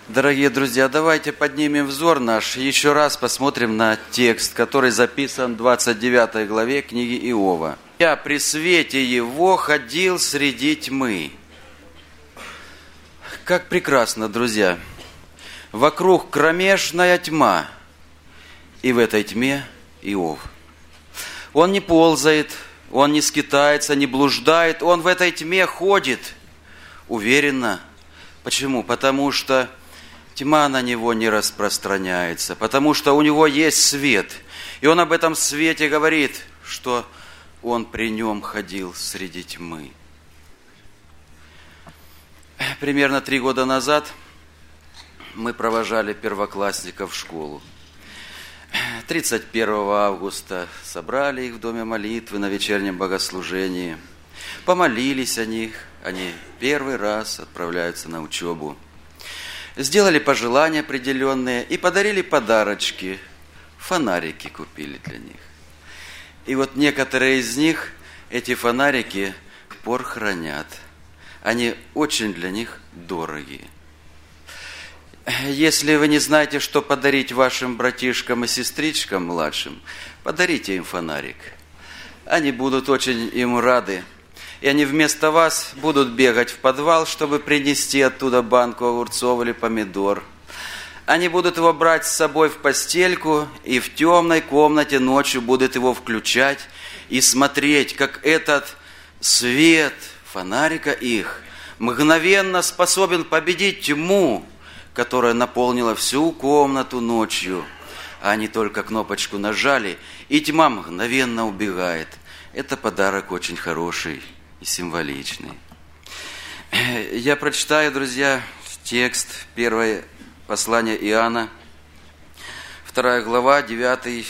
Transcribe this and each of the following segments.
Дорогие друзья, давайте поднимем взор наш и еще раз посмотрим на текст, который записан в 29 главе книги Иова. «Я при свете его ходил среди тьмы». Как прекрасно, друзья! Вокруг кромешная тьма, и в этой тьме Иов. Он не ползает, он не скитается, не блуждает, он в этой тьме ходит уверенно. Почему? Потому что тьма на него не распространяется, потому что у него есть свет. И он об этом свете говорит, что он при нем ходил среди тьмы. Примерно 3 года назад мы провожали первоклассников в школу. 31 августа собрали их в доме молитвы на вечернем богослужении. Помолились о них, они первый раз отправляются на учебу. Сделали пожелания определенные и подарили подарочки. Фонарики купили для них. И вот некоторые из них эти фонарики до сих пор хранят. Они очень для них дорогие. Если вы не знаете, что подарить вашим братишкам и сестричкам младшим, подарите им фонарик. Они будут очень им рады. И они вместо вас будут бегать в подвал, чтобы принести оттуда банку огурцов или помидор. Они будут его брать с собой в постельку и в темной комнате ночью будут его включать и смотреть, как этот свет фонарика их мгновенно способен победить тьму, которая наполнила всю комнату ночью. А они только кнопочку нажали, и тьма мгновенно убегает. Это подарок очень хороший и символичный. Я прочитаю, друзья, текст, первое послание Иоанна, 2 глава, 9,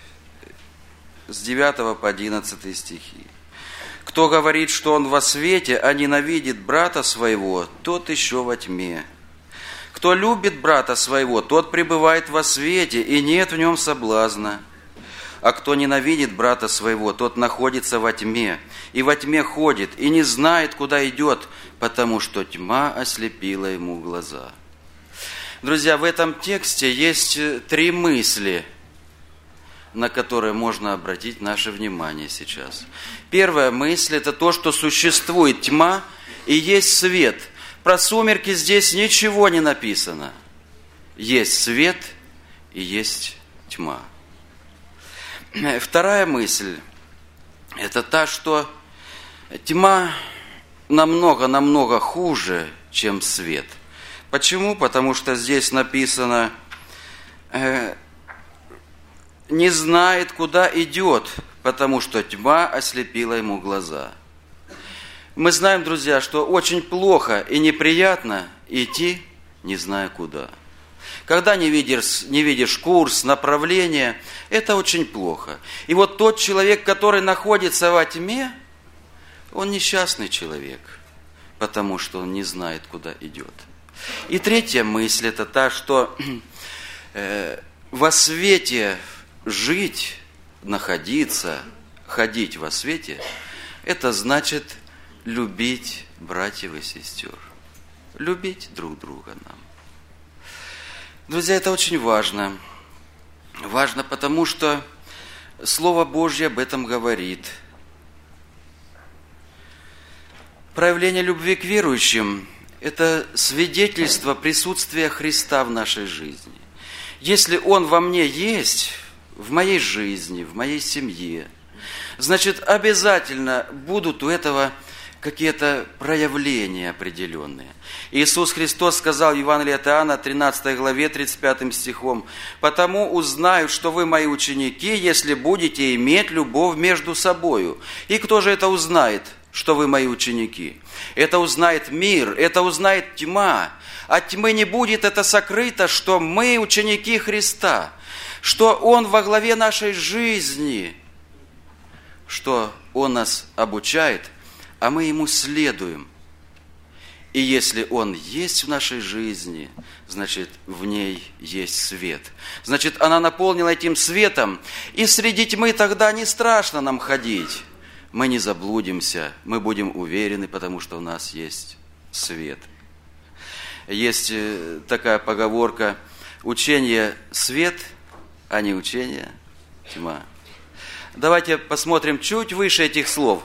с 9 по 11 стихи. «Кто говорит, что он во свете, а ненавидит брата своего, тот еще во тьме. Кто любит брата своего, тот пребывает во свете, и нет в нем соблазна. А кто ненавидит брата своего, тот находится во тьме, и во тьме ходит, и не знает, куда идет, потому что тьма ослепила ему глаза». Друзья, в этом тексте есть 3 мысли, на которые можно обратить наше внимание сейчас. Первая мысль – это то, что существует тьма и есть свет. Про сумерки здесь ничего не написано. Есть свет и есть тьма. Вторая мысль – это та, что тьма намного хуже, чем свет. Почему? Потому что здесь написано «не знает, куда идет, потому что тьма ослепила ему глаза». Мы знаем, друзья, что очень плохо и неприятно идти, не зная куда. Когда не видишь курс, направление, это очень плохо. И вот тот человек, который находится во тьме, он несчастный человек, потому что он не знает, куда идет. И третья мысль – это та, что во свете жить, находиться, ходить во свете – это значит любить братьев и сестер, любить друг друга нам. Друзья, это очень важно. Важно, потому что Слово Божье об этом говорит. Проявление любви к верующим – это свидетельство присутствия Христа в нашей жизни. Если Он во мне есть, в моей жизни, в моей семье, значит, обязательно будут у этого какие-то проявления определенные. Иисус Христос сказал в Евангелии от Иоанна, 13 главе, 35 стихом: «Потому узнают, что вы мои ученики, если будете иметь любовь между собою». И кто же это узнает, что вы мои ученики? Это узнает мир, это узнает тьма. От тьмы не будет это сокрыто, что мы ученики Христа, что Он во главе нашей жизни, что Он нас обучает, а мы Ему следуем. И если Он есть в нашей жизни, значит, в ней есть свет. Значит, она наполнена этим светом, и среди тьмы тогда не страшно нам ходить. Мы не заблудимся, мы будем уверены, потому что у нас есть свет. есть такая поговорка: учение свет, а не учение тьма. Давайте посмотрим чуть выше этих слов.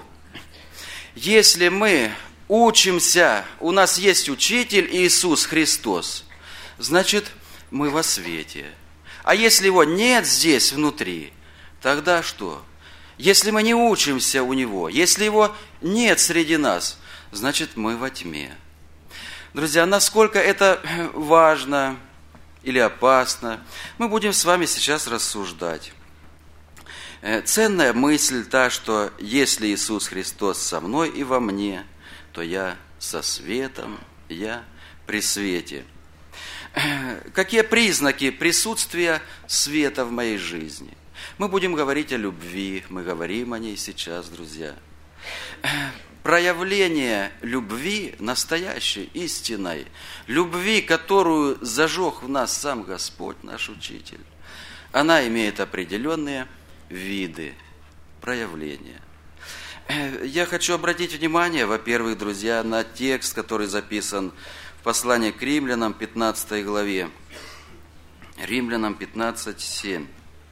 Если мы учимся, у нас есть учитель Иисус Христос, значит, мы во свете. А если его нет здесь внутри, тогда что? Если мы не учимся у него, если его нет среди нас, значит, мы во тьме. Друзья, насколько это важно или опасно, мы будем с вами сейчас рассуждать. Ценная мысль та, что если Иисус Христос со мной и во мне, то я со светом, я при свете. Какие признаки присутствия света в моей жизни? Мы будем говорить о любви, мы говорим о ней сейчас, друзья. Проявление любви настоящей, истинной, любви, которую зажег в нас сам Господь, наш Учитель, она имеет определенные виды, проявления. Я хочу обратить внимание, во-первых, друзья, на текст, который записан в послании к Римлянам, 15 главе. Римлянам 15:7.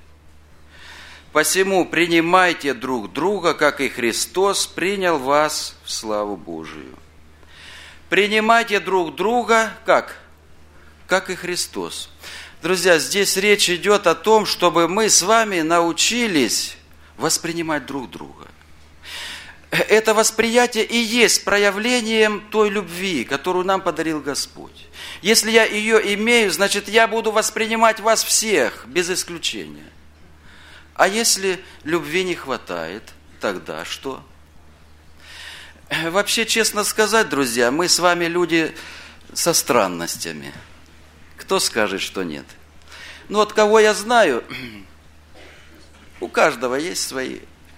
«Посему принимайте друг друга, как и Христос принял вас в славу Божию». Принимайте друг друга как? Как и Христос. Друзья, здесь речь идет о том, чтобы мы с вами научились воспринимать друг друга. Это восприятие и есть проявлением той любви, которую нам подарил Господь. Если я ее имею, значит, я буду воспринимать вас всех, без исключения. А если любви не хватает, тогда что? Вообще, честно сказать, друзья, мы с вами люди со странностями. Кто скажет, что нет? Ну вот кого я знаю, у каждого есть свои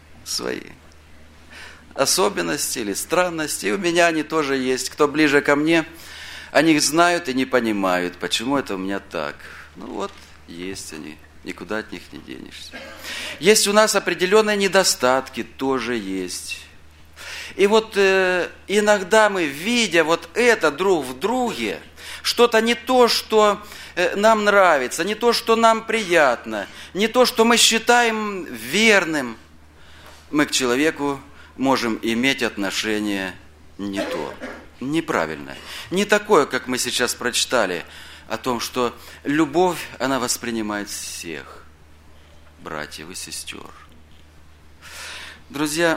особенности или странности. И у меня они тоже есть. Кто ближе ко мне, они их знают и не понимают, почему это у меня так. Ну вот, есть они. Никуда от них не денешься. Есть у нас определенные недостатки, тоже есть. И вот иногда мы, видя вот это друг в друге, что-то не то, что нам нравится, не то, что нам приятно, не то, что мы считаем верным, мы к человеку можем иметь отношение не то, неправильное, не такое, как мы сейчас прочитали, о том, что любовь, она воспринимает всех, братьев и сестер. Друзья,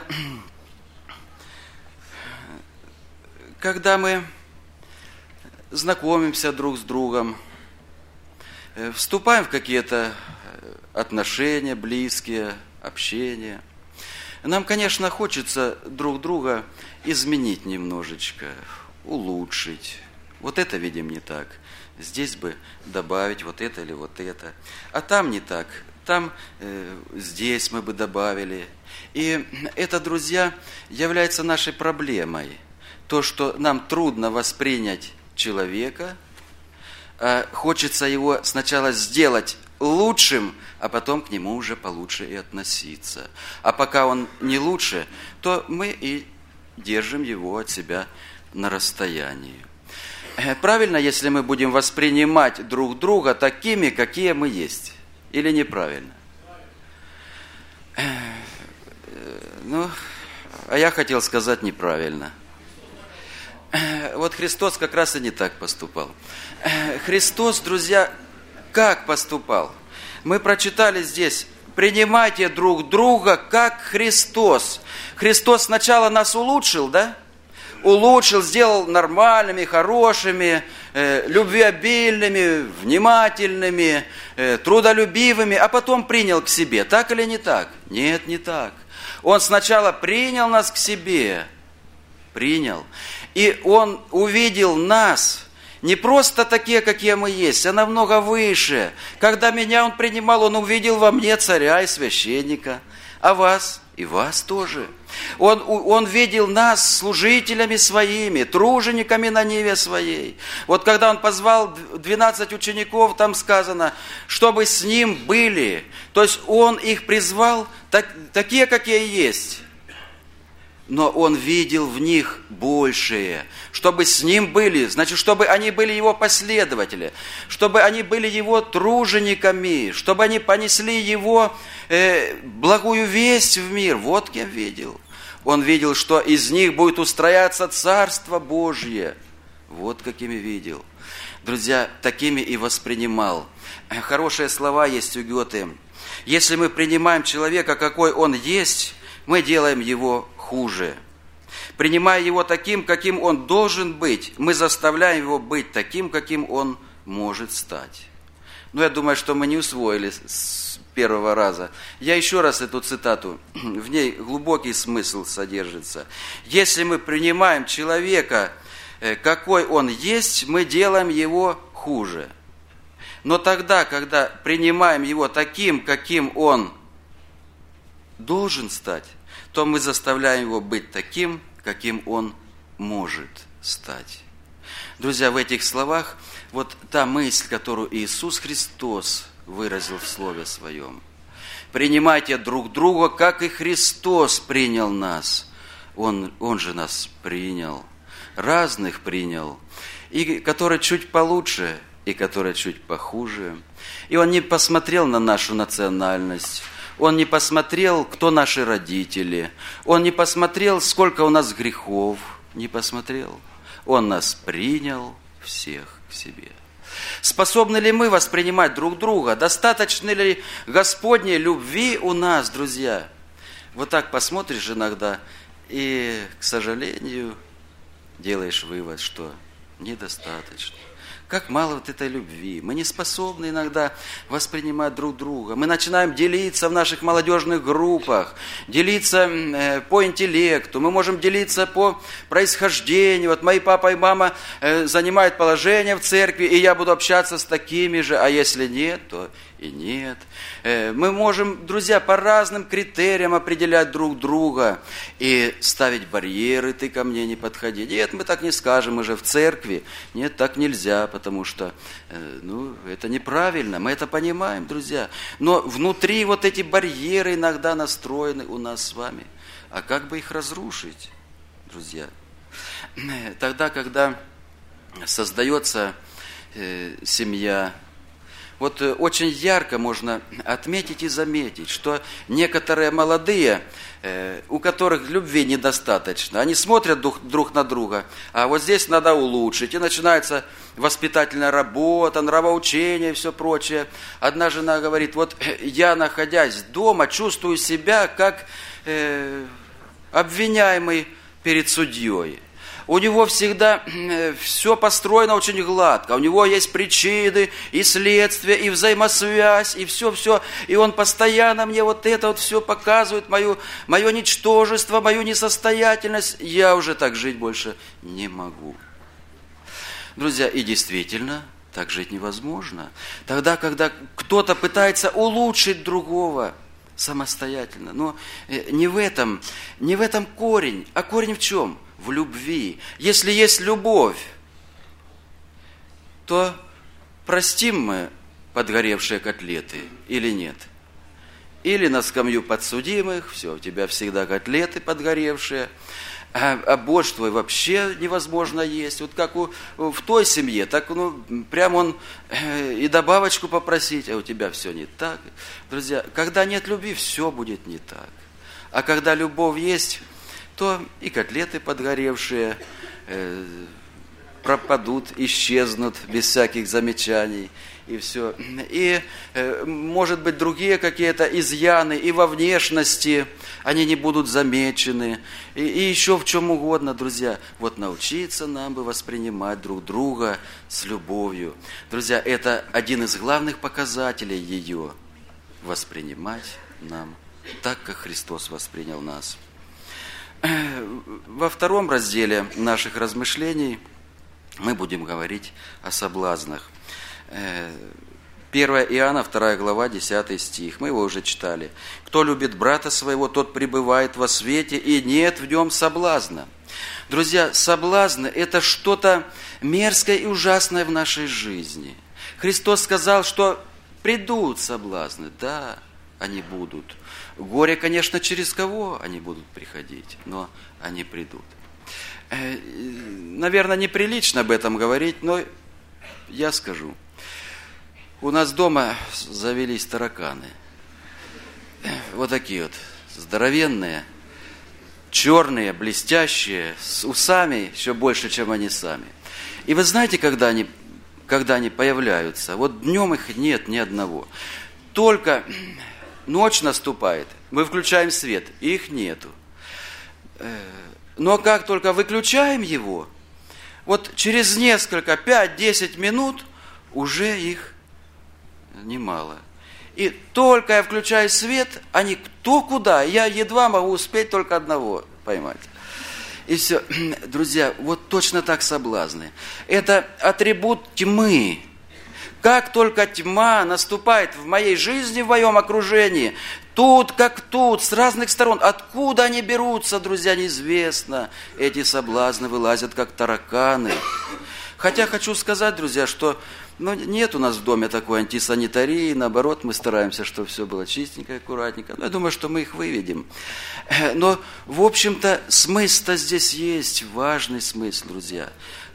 когда мы знакомимся друг с другом, вступаем в какие-то отношения близкие, общение, нам, конечно, хочется друг друга изменить немножечко, улучшить. Вот это видим не так. Здесь бы добавить вот это или вот это. А там не так. Там здесь мы бы добавили. И это, друзья, является нашей проблемой. То, что нам трудно воспринять человека, хочется его сначала сделать лучшим, а потом к нему уже получше и относиться. А пока он не лучше, то мы и держим его от себя на расстоянии. Правильно, если мы будем воспринимать друг друга такими, какие мы есть? Или неправильно? Ну, а я хотел сказать неправильно. Вот Христос как раз и не так поступал. Христос, друзья, как поступал? Мы прочитали здесь: принимайте друг друга, как Христос. Христос сначала нас улучшил, да? Улучшил, сделал нормальными, хорошими, любвеобильными, внимательными, трудолюбивыми, а потом принял к себе. Так или не так? Нет, не так. Он сначала принял нас к себе, принял, и Он увидел нас не просто такие, какие мы есть, а намного выше. Когда меня Он принимал, Он увидел во мне царя и священника, а вас и вас тоже. Он видел нас служителями своими, тружениками на ниве своей. Вот когда Он позвал 12 учеников, там сказано, чтобы с Ним были. То есть Он их призвал такие, какие есть. но Он видел в них большее. Чтобы с Ним были, значит, чтобы они были Его последователи, чтобы они были Его тружениками, чтобы они понесли Его благую весть в мир. Вот кем видел. Он видел, что из них будет устрояться Царство Божье. Вот какими видел. Друзья, такими и воспринимал. Хорошие слова есть у Гёте. Если мы принимаем человека, какой он есть, мы делаем его хуже. Принимая его таким, каким он должен быть, мы заставляем его быть таким, каким он может стать. Но я думаю, что мы не усвоили с первого раза. Я еще раз эту цитату, в ней глубокий смысл содержится. Если мы принимаем человека, какой он есть, мы делаем его хуже. Но тогда, когда принимаем его таким, каким он должен стать, то мы заставляем его быть таким, каким он может стать. Друзья, в этих словах вот та мысль, которую Иисус Христос выразил в Слове Своем. Принимайте друг друга, как и Христос принял нас. Он же нас принял, разных принял, и которые чуть получше, и которые чуть похуже. И Он не посмотрел на нашу национальность, Он не посмотрел, кто наши родители, Он не посмотрел, сколько у нас грехов, не посмотрел. Он нас принял всех к себе. Способны ли мы воспринимать друг друга? Достаточно ли Господней любви у нас, друзья? Вот так посмотришь иногда, и, к сожалению, делаешь вывод, что недостаточно. Как мало вот этой любви. Мы не способны иногда воспринимать друг друга. Мы начинаем делиться в наших молодежных группах, делиться по интеллекту, мы можем делиться по происхождению. Вот мои папа и мама занимают положение в церкви, и я буду общаться с такими же, а если нет, то и нет. Мы можем, друзья, по разным критериям определять друг друга и ставить барьеры: ты ко мне не подходи. Нет, мы так не скажем, мы же в церкви. Нет, так нельзя, потому что это неправильно, мы это понимаем, друзья. Но внутри вот эти барьеры иногда настроены у нас с вами. А как бы их разрушить, друзья? Тогда, когда создается семья, вот очень ярко можно отметить и заметить, что некоторые молодые, у которых любви недостаточно, они смотрят друг на друга, а вот здесь надо улучшить. И начинается воспитательная работа, нравоучение и все прочее. Одна жена говорит: вот я, находясь дома, чувствую себя как обвиняемый перед судьей. У него всегда все построено очень гладко. У него есть причины и следствия, и взаимосвязь, и все-все. И он постоянно мне вот это вот все показывает, мое ничтожество, мою несостоятельность. Я уже так жить больше не могу. Друзья, и действительно, так жить невозможно. Тогда, когда кто-то пытается улучшить другого самостоятельно. Но не в этом корень. А корень в чем? В любви. Если есть любовь, то простим мы подгоревшие котлеты или нет? Или на скамью подсудимых: все, у тебя всегда котлеты подгоревшие, а борщ твой вообще невозможно есть. Вот как в той семье, так прям он и добавочку попросить, а у тебя все не так. Друзья, когда нет любви, все будет не так. А когда любовь есть, то и котлеты подгоревшие пропадут, исчезнут без всяких замечаний, и все. И, может быть, другие какие-то изъяны и во внешности, они не будут замечены, и еще в чем угодно, друзья. Вот научиться нам бы воспринимать друг друга с любовью. Друзья, это один из главных показателей ее. Воспринимать нам так, как Христос воспринял нас. Во втором разделе наших размышлений мы будем говорить о соблазнах. 1 Иоанна, 2 глава, 10 стих. Мы его уже читали. «Кто любит брата своего, тот пребывает во свете, и нет в нем соблазна». Друзья, соблазны – это что-то мерзкое и ужасное в нашей жизни. Христос сказал, что придут соблазны, да, они будут. Горе, конечно, через кого они будут приходить, но они придут. Наверное, неприлично об этом говорить, но я скажу. У нас дома завелись тараканы. Вот такие вот, здоровенные, черные, блестящие, с усами еще больше, чем они сами. И вы знаете, когда они появляются? Вот днем их нет ни одного. Только ночь наступает, мы включаем свет, и их нету. Но как только выключаем его, вот через несколько, 5-10 минут уже их немало. И только я включаю свет, они кто куда, я едва могу успеть только одного поймать. И все. Друзья, вот точно так соблазны. Это атрибут тьмы. Как только тьма наступает в моей жизни, в моем окружении, тут как тут, с разных сторон, откуда они берутся, друзья, неизвестно. Эти соблазны вылазят, как тараканы. Хотя хочу сказать, друзья, что нет у нас в доме такой антисанитарии, наоборот, мы стараемся, чтобы все было чистенько, аккуратненько. Но я думаю, что мы их выведем. Но, в общем-то, смысл-то здесь есть, важный смысл, друзья.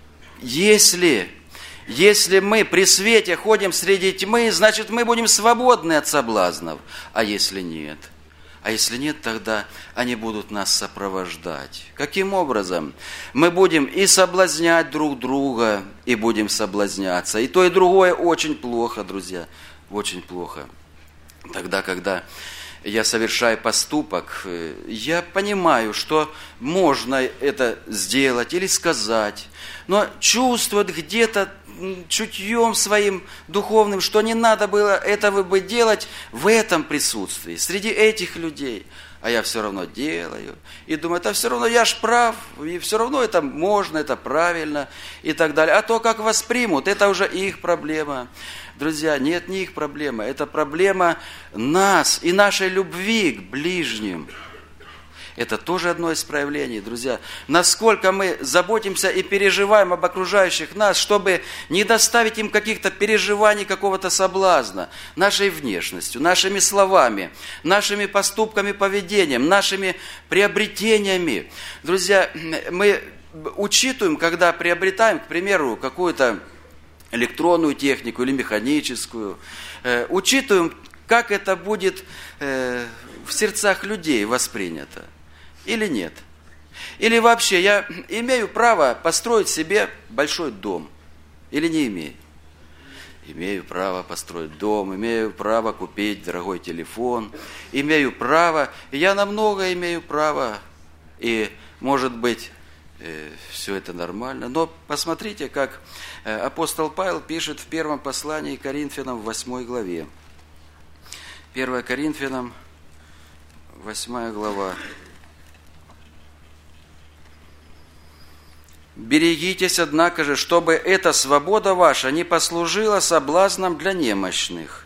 Если мы при свете ходим среди тьмы, значит, мы будем свободны от соблазнов. А если нет? А если нет, тогда они будут нас сопровождать. Каким образом? Мы будем и соблазнять друг друга, и будем соблазняться. И то, и другое очень плохо, друзья, очень плохо. Тогда, когда я совершаю поступок, я понимаю, что можно это сделать или сказать, но чувствует где-то чутьем своим духовным, что не надо было этого бы делать в этом присутствии, среди этих людей. А я все равно делаю. И думаю, это все равно я ж прав, и все равно это можно, это правильно и так далее. А то, как воспримут, это уже их проблема. Друзья, нет, не их проблема. Это проблема нас и нашей любви к ближним. Это тоже одно из проявлений, друзья. Насколько мы заботимся и переживаем об окружающих нас, чтобы не доставить им каких-то переживаний, какого-то соблазна, нашей внешностью, нашими словами, нашими поступками, поведением, нашими приобретениями. Друзья, мы учитываем, когда приобретаем, к примеру, какую-то электронную технику или механическую, учитываем, как это будет в сердцах людей воспринято. Или нет? Или вообще я имею право построить себе большой дом? Или не имею? Имею право построить дом, имею право купить дорогой телефон, имею право, я на много имею право, и может быть все это нормально. Но посмотрите, как апостол Павел пишет в первом послании к Коринфянам в 8 главе. 1 Коринфянам, 8 глава. «Берегитесь, однако же, чтобы эта свобода ваша не послужила соблазном для немощных.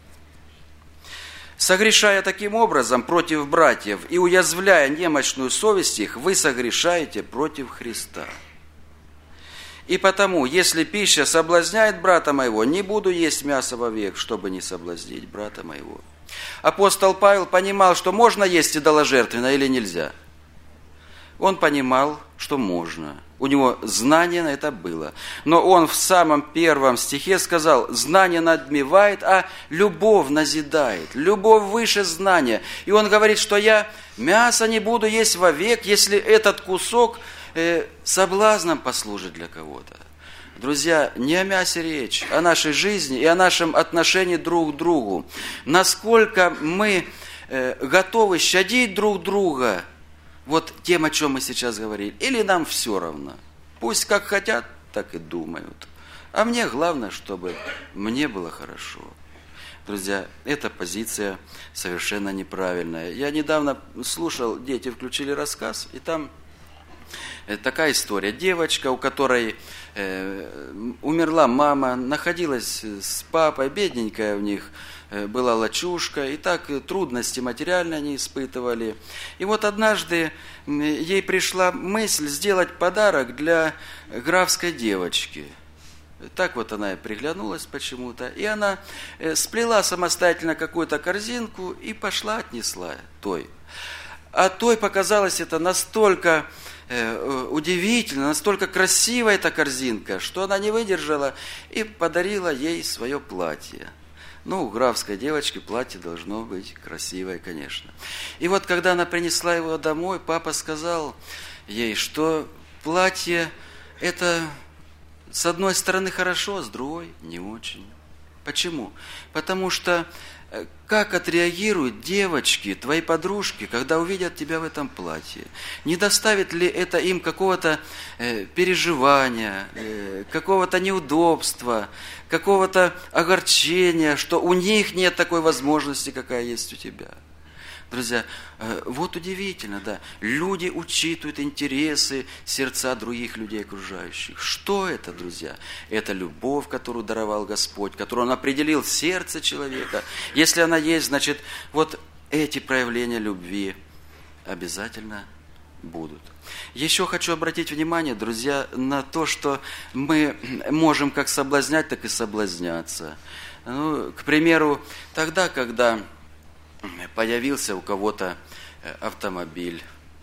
Согрешая таким образом против братьев и уязвляя немощную совесть их, вы согрешаете против Христа. И потому, если пища соблазняет брата моего, не буду есть мясо вовек, чтобы не соблазнить брата моего». Апостол Павел понимал, что можно есть идоложертвенно или нельзя. Он понимал, что можно. У него знание на это было. Но он в самом первом стихе сказал: знание надмевает, а любовь назидает. Любовь выше знания. И он говорит, что я мясо не буду есть вовек, если этот кусок соблазном послужит для кого-то. Друзья, не о мясе речь, о нашей жизни и о нашем отношении друг к другу. Насколько мы готовы щадить друг друга, вот тем, о чем мы сейчас говорили, или нам все равно. Пусть как хотят, так и думают. А мне главное, чтобы мне было хорошо. Друзья, эта позиция совершенно неправильная. Я недавно слушал, дети включили рассказ, и там такая история. Девочка, у которой умерла мама, находилась с папой, бедненькая у них была лачушка, и так трудности материальные они испытывали. И вот однажды ей пришла мысль сделать подарок для графской девочки. Так вот она и приглянулась почему-то. И она сплела самостоятельно какую-то корзинку и пошла отнесла той. А той показалось это настолько удивительно, настолько красивая эта корзинка, что она не выдержала и подарила ей свое платье. Ну, у графской девочки платье должно быть красивое, конечно. И вот, когда она принесла его домой, папа сказал ей, что платье это с одной стороны хорошо, с другой не очень. Почему? Потому что как отреагируют девочки, твои подружки, когда увидят тебя в этом платье? Не доставит ли это им какого-то переживания, какого-то неудобства, какого-то огорчения, что у них нет такой возможности, какая есть у тебя? Друзья, вот удивительно, да, люди учитывают интересы, сердца других людей окружающих. Что это, друзья? Это любовь, которую даровал Господь, которую Он определил в сердце человека. Если она есть, значит, вот эти проявления любви обязательно будут. Еще хочу обратить внимание, друзья, на то, что мы можем как соблазнять, так и соблазняться. Ну, к примеру, тогда, когда появился у кого-то автомобиль,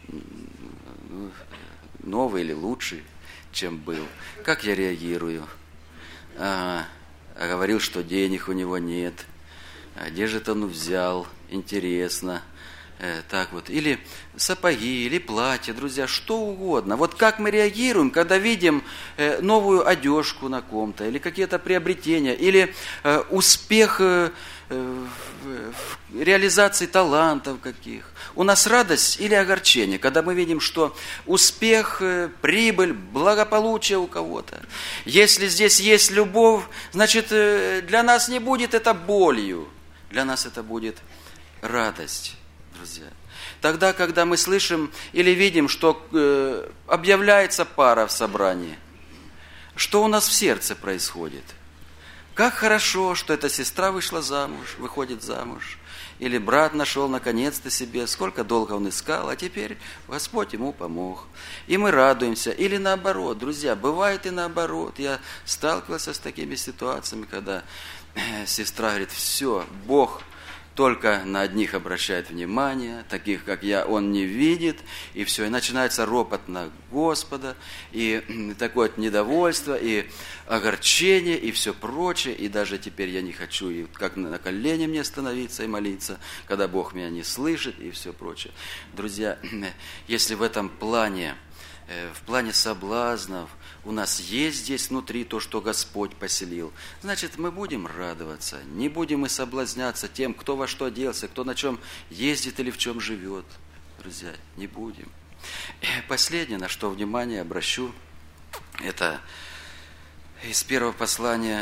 новый или лучший, чем был. Как я реагирую? Говорил, что денег у него нет. А где же это он взял? Интересно. Так вот. Или сапоги, или платье, друзья, что угодно. Вот как мы реагируем, когда видим новую одежку на ком-то, или какие-то приобретения, или успех в реализации талантов каких. У нас радость или огорчение, когда мы видим, что успех, прибыль, благополучие у кого-то. Если здесь есть любовь, значит, для нас не будет это болью, для нас это будет радость, друзья. Тогда, когда мы слышим или видим, что объявляется пара в собрании, что у нас в сердце происходит? Как хорошо, что эта сестра вышла замуж, выходит замуж. Или брат нашел наконец-то себе, сколько долго он искал, а теперь Господь ему помог. И мы радуемся. Или наоборот, друзья, бывает и наоборот. Я сталкивался с такими ситуациями, когда сестра говорит, все, Бог только на одних обращает внимание, таких, как я, он не видит, и все, и начинается ропот на Господа, и такое недовольство, и огорчение, и все прочее, и даже теперь я не хочу, и как на колени мне становиться и молиться, когда Бог меня не слышит, и все прочее. Друзья, если в этом плане, в плане соблазнов, у нас есть здесь внутри то, что Господь поселил, значит, мы будем радоваться, не будем мы соблазняться тем, кто во что оделся, кто на чем ездит или в чем живет. Друзья, не будем. Последнее, на что внимание обращу, это из первого послания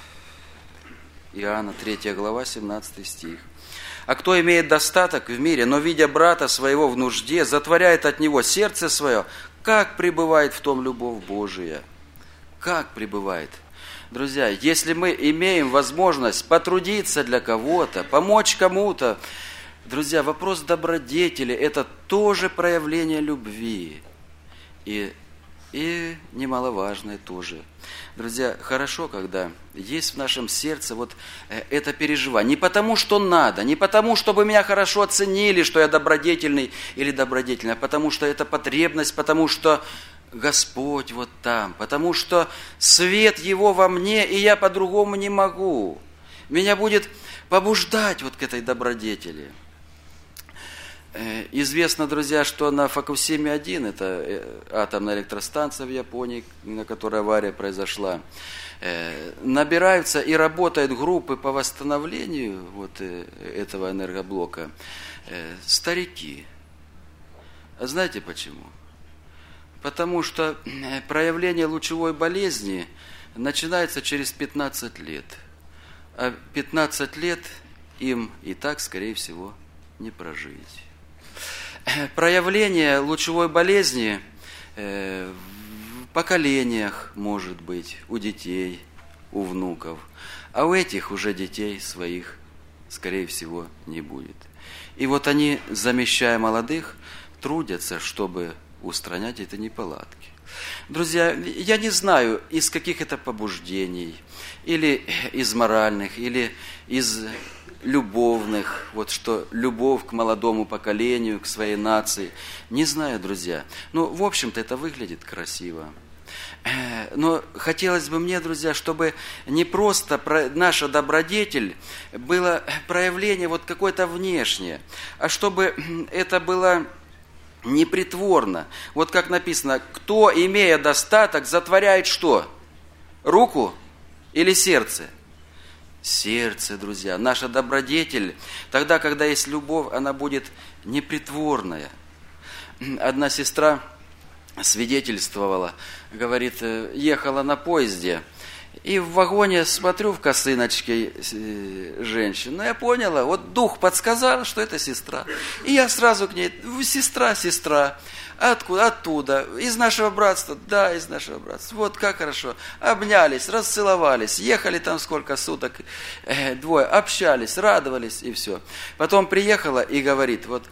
Иоанна, 3 глава, 17 стих. «А кто имеет достаток в мире, но, видя брата своего в нужде, затворяет от него сердце свое, как пребывает в том любовь Божия?» Как пребывает? Друзья, если мы имеем возможность потрудиться для кого-то, помочь кому-то, друзья, вопрос добродетели – это тоже проявление любви. И немаловажное тоже. Друзья, хорошо, когда есть в нашем сердце вот это переживание. Не потому, что надо, не потому, чтобы меня хорошо оценили, что я добродетельный или добродетельный, а потому, что это потребность, потому что Господь вот там, потому что свет Его во мне, и я по-другому не могу. Меня будет побуждать вот к этой добродетели. Известно, друзья, что на Фукусиме-1, это атомная электростанция в Японии, на которой авария произошла, набираются и работают группы по восстановлению вот этого энергоблока старики. А знаете почему? Потому что проявление лучевой болезни начинается через 15 лет. А 15 лет им и так, скорее всего, не прожить. Проявление лучевой болезни в поколениях может быть у детей, у внуков, а у этих уже детей своих, скорее всего, не будет. И вот они, замещая молодых, трудятся, чтобы устранять эти неполадки. Друзья, я не знаю, из каких это побуждений, или из моральных, или из любовных, вот что любовь к молодому поколению, к своей нации. Не знаю, друзья. Ну, в общем-то, это выглядит красиво. Но хотелось бы мне, друзья, чтобы не просто наша добродетель было проявление вот какое-то внешнее, а чтобы это было непритворно. Вот как написано, кто, имея достаток, затворяет что? Руку или сердце? Сердце, друзья. Наша добродетель, тогда, когда есть любовь, она будет непритворная. Одна сестра свидетельствовала, говорит, ехала на поезде, и в вагоне смотрю в косыночке женщину. Я поняла, вот дух подсказал, что это сестра. И я сразу к ней, сестра. Откуда? Оттуда. Из нашего братства? Да, из нашего братства. Вот как хорошо. Обнялись, расцеловались, ехали там сколько суток, двое, общались, радовались и все. Потом приехала и говорит, вот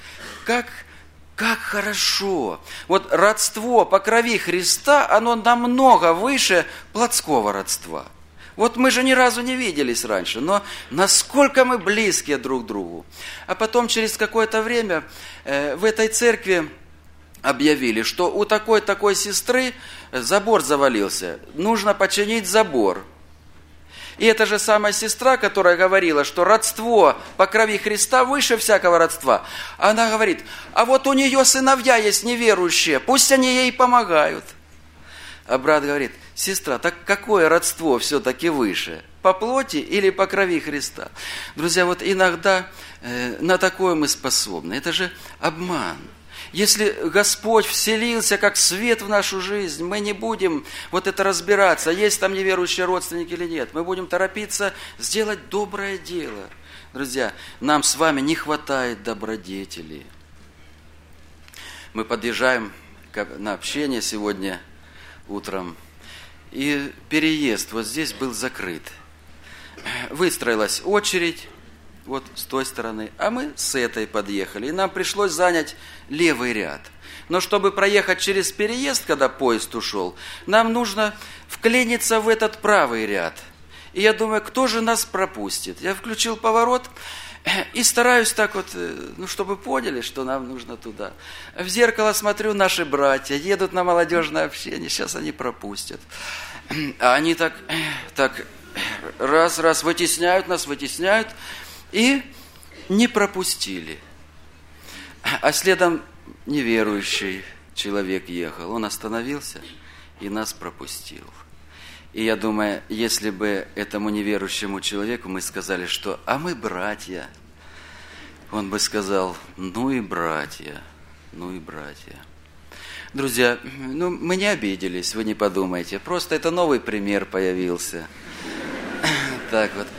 как хорошо. Вот родство по крови Христа, оно намного выше плотского родства. Вот мы же ни разу не виделись раньше, но насколько мы близкие друг к другу. А потом через какое-то время в этой церкви объявили, что у такой сестры забор завалился, нужно починить забор. И эта же самая сестра, которая говорила, что родство по крови Христа выше всякого родства, она говорит, а вот у нее сыновья есть неверующие, пусть они ей помогают. А брат говорит, сестра, так какое родство все-таки выше? По плоти или по крови Христа? Друзья, вот иногда на такое мы способны. Это же обман. Если Господь вселился как свет в нашу жизнь, мы не будем вот это разбираться, есть там неверующие родственники или нет. Мы будем торопиться сделать доброе дело. Друзья, нам с вами не хватает добродетели. Мы подъезжаем на общение сегодня утром, и переезд вот здесь был закрыт. Выстроилась очередь вот с той стороны, а мы с этой подъехали. И нам пришлось занять левый ряд. Но чтобы проехать через переезд, когда поезд ушел, нам нужно вклиниться в этот правый ряд. И я думаю, кто же нас пропустит? Я включил поворот и стараюсь так вот, чтобы поняли, что нам нужно туда. В зеркало смотрю, наши братья едут на молодежное общение, сейчас они пропустят. А они так раз вытесняют нас, и не пропустили. А следом неверующий человек ехал. Он остановился и нас пропустил. И я думаю, если бы этому неверующему человеку мы сказали, что «а мы братья», он бы сказал «ну и братья». Друзья, мы не обиделись, вы не подумайте. Просто это новый пример появился. Так вот.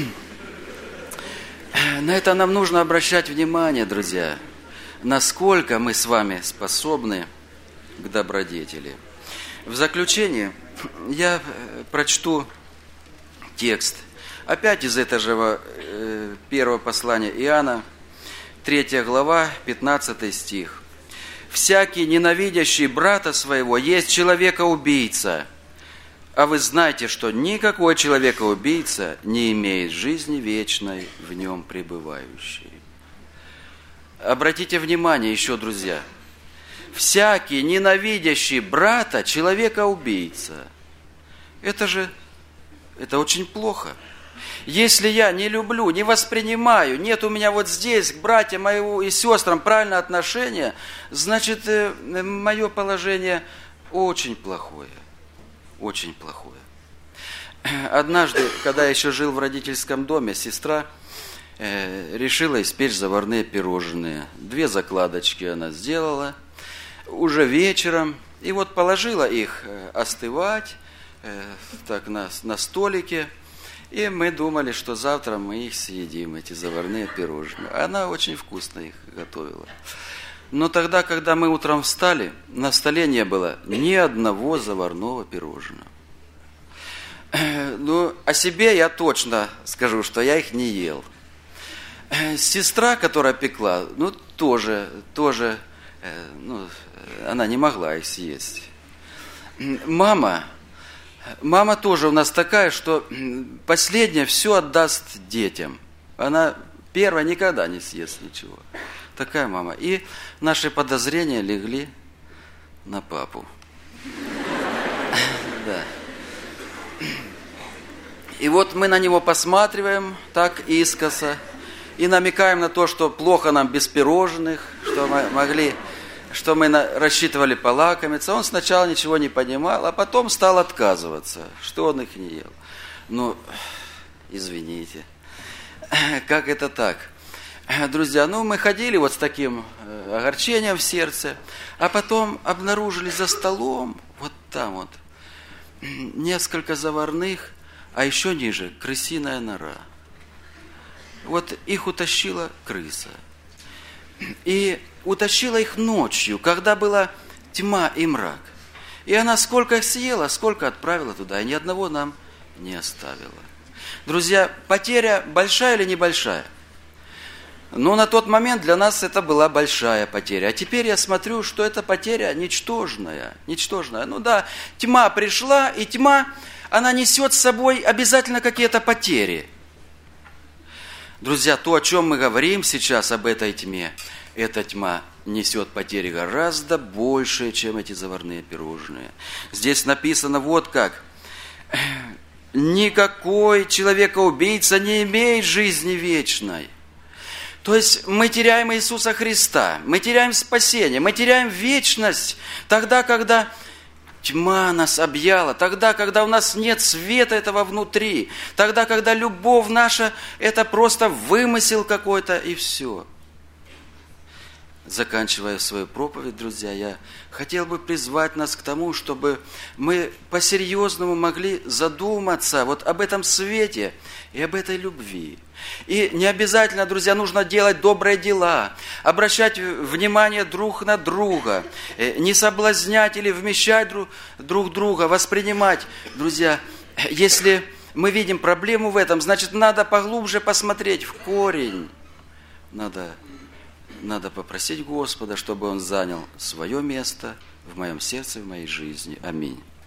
На это нам нужно обращать внимание, друзья, насколько мы с вами способны к добродетели. В заключение я прочту текст. Опять из этого первого послания Иоанна, 3 глава, 15 стих. «Всякий, ненавидящий брата своего, есть человека-убийца. А вы знаете, что никакой человека-убийца не имеет жизни вечной в нем пребывающей». Обратите внимание еще, друзья. Всякий, ненавидящий брата, человека-убийца. Это очень плохо. Если я не люблю, не воспринимаю, нет у меня вот здесь к братьям моему и сестрам правильное отношение, значит, мое положение очень плохое. Очень плохое. Однажды, когда я еще жил в родительском доме, сестра решила испечь заварные пирожные. 2 закладочки она сделала уже вечером. И вот положила их остывать так на столике. И мы думали, что завтра мы их съедим, эти заварные пирожные. Она очень вкусно их готовила. Но тогда, когда мы утром встали, на столе не было ни одного заварного пирожного. Ну, о себе я точно скажу, что я их не ел. Сестра, которая пекла, тоже, она не могла их съесть. Мама тоже у нас такая, что последняя все отдаст детям. Она первая никогда не съест ничего. Такая мама. И наши подозрения легли на папу. Да. И вот мы на него посматриваем так искоса и намекаем на то, что плохо нам без пирожных, что мы рассчитывали полакомиться. Он сначала ничего не понимал, а потом стал отказываться, что он их не ел. Ну, извините, как это так? Друзья, мы ходили вот с таким огорчением в сердце, а потом обнаружили за столом, вот там вот, несколько заварных, а еще ниже крысиная нора. Вот их утащила крыса. И утащила их ночью, когда была тьма и мрак. И она сколько их съела, сколько отправила туда, и ни одного нам не оставила. Друзья, потеря большая или небольшая? На тот момент для нас это была большая потеря. А теперь я смотрю, что эта потеря ничтожная. Тьма пришла, и тьма, она несет с собой обязательно какие-то потери. Друзья, то, о чем мы говорим сейчас, об этой тьме, эта тьма несет потери гораздо больше, чем эти заварные пирожные. Здесь написано вот как. Никакой человека-убийца не имеет жизни вечной. То есть мы теряем Иисуса Христа, мы теряем спасение, мы теряем вечность тогда, когда тьма нас объяла, тогда, когда у нас нет света этого внутри, тогда, когда любовь наша – это просто вымысел какой-то и все. Заканчивая свою проповедь, друзья, я хотел бы призвать нас к тому, чтобы мы по-серьезному могли задуматься вот об этом свете и об этой любви. И не обязательно, друзья, нужно делать добрые дела, обращать внимание друг на друга, не соблазнять или вмещать друг друга, воспринимать. Друзья, если мы видим проблему в этом, значит, надо поглубже посмотреть в корень. Надо попросить Господа, чтобы Он занял свое место в моем сердце, в моей жизни. Аминь.